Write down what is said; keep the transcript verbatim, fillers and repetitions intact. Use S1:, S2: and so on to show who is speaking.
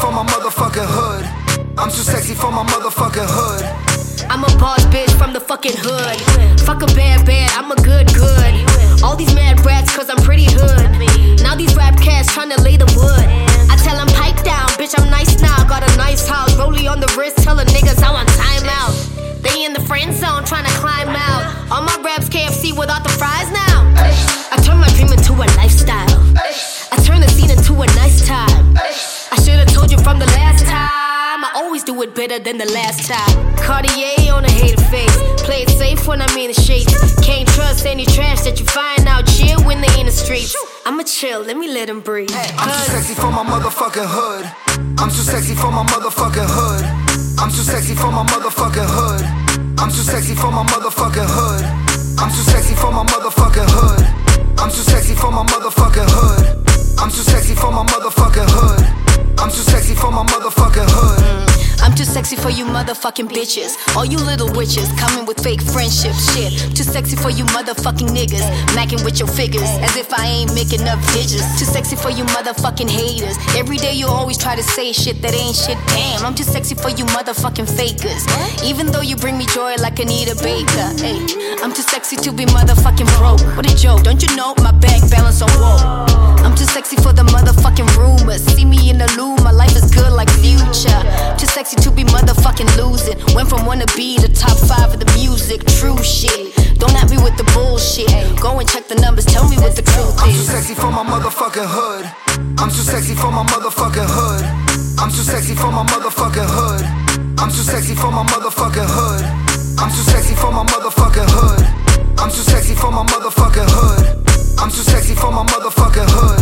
S1: for my motherfucking hood. I'm too sexy for my motherfucking hood.
S2: I'm a boss bitch from the fucking hood. Fuck a bad bad, I'm a good good. All these mad brats cause I'm pretty hood. Now these rap cats tryna lay the wood. I tell them pipe down, bitch I'm nice now. Got a nice house, rollie on the wrist, tellin' niggas I want time out. They in the friend zone tryna climb out. All my raps K F C without the fries now. I turn my dream into a lifestyle. I turn the scene into a nice time. I should've told you from the last time. I always do it better than the last time. Cartier on a hater face. Play it safe when I'm in the shades. Can't trust any trash that you find out. Chill when they in the streets. I'ma chill, let me let them breathe.
S1: I'm too sexy for my motherfucking hood. I'm too sexy for my motherfucking hood. I'm too sexy for my motherfucking hood. I'm too sexy for my motherfucking hood. I'm too sexy for my motherfucking hood. I'm too sexy for my motherfucking hood. I'm too sexy for my motherfucking hood. I'm too sexy for my motherfucking hood.
S2: mm, I'm too sexy for you motherfucking bitches. All you little witches coming with fake friendships. Shit, too sexy for you motherfucking niggas. Macking with your figures as if I ain't making up digits. Too sexy for you motherfucking haters. Every day you always try to say shit that ain't shit. Damn, I'm too sexy for you motherfucking fakers. Even though you bring me joy like Anita Baker. Hey, I'm too sexy to be motherfucking broke. What a joke, don't you know my bank balance on woe? I'm too sexy for the motherfucking rumors. See me in the loop, my life is good like Future. Too sexy to be motherfucking losing. Went from one to be the top five of the music. True shit, don't at me with the bullshit. Go and check the numbers, tell me what the truth is.
S1: I'm too sexy for my motherfucking hood. I'm too sexy for my motherfucking hood. I'm too sexy for my motherfucking hood. I'm too sexy for my motherfucking hood. I'm too sexy for my motherfucking hood. I'm too sexy for my motherfucking hood. I'm too sexy for my motherfucking hood.